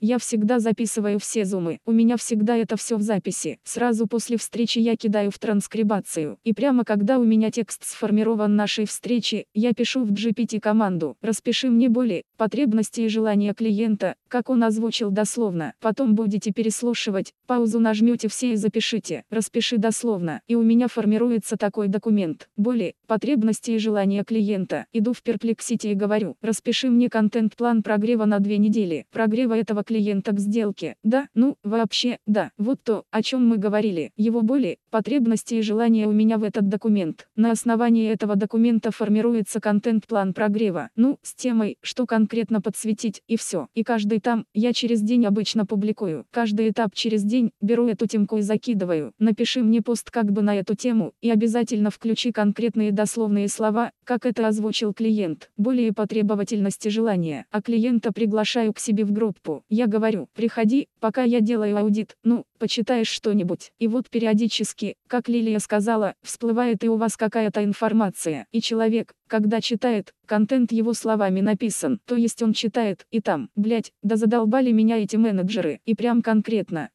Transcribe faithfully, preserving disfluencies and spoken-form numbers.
Я всегда записываю все зумы, у меня всегда это все в записи. Сразу после встречи я кидаю в транскрибацию. И прямо когда у меня текст сформирован нашей встречи, я пишу в джи пи ти команду: распиши мне боли, потребности и желания клиента, как он озвучил дословно. Потом будете переслушивать, паузу нажмете все и запишите. Распиши дословно. И у меня формируется такой документ: боли, потребности и желания клиента. Иду в Perplexity и говорю: распиши мне контент-план прогрева на две недели. Прогрева этого клиента к сделке. Да, ну, вообще, да. Вот то, о чем мы говорили. Его боли, потребности и желания у меня в этот документ. На основании этого документа формируется контент-план прогрева. Ну, с темой, что конкретно подсветить, и все. И каждый там, я через день обычно публикую. Каждый этап через день, беру эту темку и закидываю. Напиши мне пост как бы на эту тему, и обязательно включи конкретные дословные слова, как это озвучил клиент. Более по требовательности желания. А клиента приглашаю к себе в группу. Я говорю: приходи, пока я делаю аудит, ну, почитаешь что-нибудь. И вот периодически, как Лилия сказала, всплывает и у вас какая-то информация. И человек, когда читает, контент его словами написан. То есть он читает, и там, блять, да задолбали меня эти менеджеры. И прям конкретно,